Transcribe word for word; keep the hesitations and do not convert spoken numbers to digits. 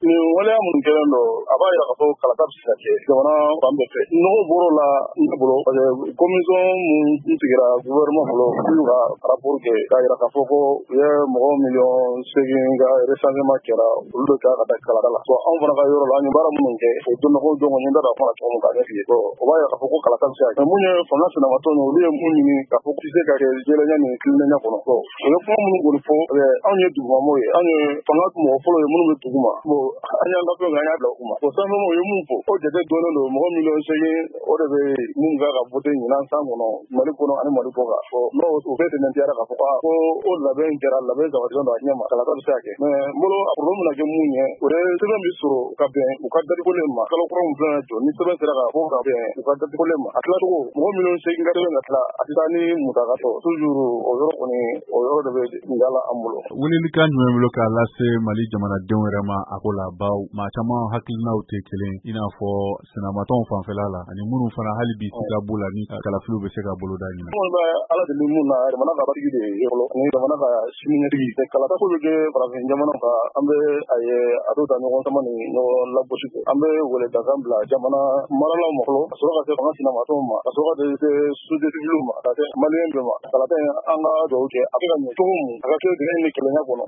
nin waleya minnu kɛlen don a b'a jira k'a fɔ kalata bɛ se ka kɛ jamana fan bɛɛ fɛ nɔgɔ bɔr'o la ne bolo parce que commission min sigira gouvernement bolo k'u ka rapport kɛ k'a jira k'a fɔ ko u ye mɔgɔ miliyɔn seegin ka recensement kɛra olu de kan ka taa kalata la bon anw fana ka yɔrɔ la an ye baara minnu kɛ o donnɔgɔ jɔn kɔni n t'a dɔn a fɔra cogo min k'a ɲɛf'i ye bon o b'a jira k'a fɔ ko kalata bɛ se ka kɛ mun ye fanga sinamatɔ ye olu ye mun ɲini k'a fɔ k'i se ka kɛ jɛlɛnya ni tilennenya kɔnɔ bon o ye kuma minnu kɔni fɔ anw ye dugumamɔgɔw ye anw ye fanga mɔgɔ fɔlɔ ye minnu bɛ dugu ma bon an y'an ka fɛnw kɛ an y'a bila u ma bon sanfɛmɔgɔw ye mun fɔ o jate dɔnnen don mɔgɔ miliyɔn seegin o de bɛ mun kan ka voter ɲinan san kɔnɔ Mali kɔnɔ ani Mali kɔ kan bon n'o o bɛɛ tɛmɛntiyara k'a fɔ ko o labɛn kɛra labɛn sabatilen don a ɲɛ ma kalata bɛ se ka kɛ mais n bolo a problème bɛna kɛ mun ye o ye sɛbɛn bi sɔrɔ ka bɛn u ka datikolen ma kalo kura min filɛ jɔ ni sɛbɛn sera ka fɔ ka bɛn u ka datikolen ma a tilacogo mɔgɔ miliyɔn seegin ka sɛbɛn ka tila a tɛ taa ni musaka tɔ toujours o yɔrɔ kɔni o yɔrɔ de bɛ ngala an bolo. Welelikan jumɛn bolo k'a lase Mali jamanadenw yɛrɛ ma a ko la baw maa caman hakilinaw tɛ kelen i n'a fɔ sinamatɔw fanfɛla la ani minnu fana hali bi siga b'u la ni kalafiliw bɛ se ka bolo da ɲini. Anw bɛ Ala deli mun na jamana ka batigi de ye fɔlɔ ani jamana ka siniɲɛsigi kalata ko bɛ kɛ farafin jamana kan an bɛ a ye a to ta ɲɔgɔn sama ni ɲɔgɔn lagosi kɛ an bɛ weledakan bila jamana maralaw ma fɔlɔ ka sɔrɔ ka se fanga sinamatɔw ma ka sɔrɔ ka se société civile ma ka se maliyɛn bɛɛ ma kalata in an ka dugawu kɛ a bɛ ka ɲɛ cogo min a ka kɛ dingɛ ni kelenya kɔnɔ.